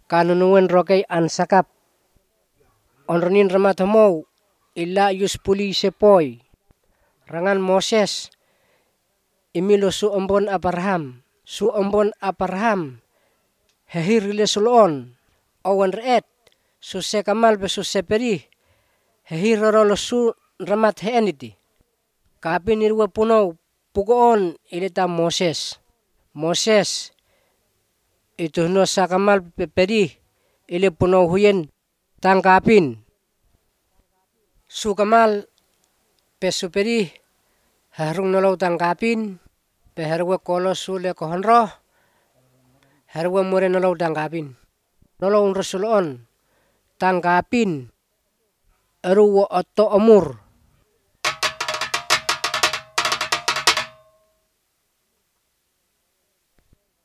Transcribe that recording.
kanunuan rokai ansakap. Onronin ramatamou illa yus puli sepoi. Rangan Moses imilo su ombon Abraham. Su ombon Abraham hehirile sulon awan reet su sekamal be su seperi hehirorolo su ramat heeniti. Kapin irwa punou pugoon ilita Moses. Moses itu no sakamal peperi ili punou huyen tangkapin. Su kamal pesuperi harung nolou tangkapin pe harwa kolo sule kohonroh harwa mure nolou tangkapin. Nolou rasulon tangkapin aruwa otto omur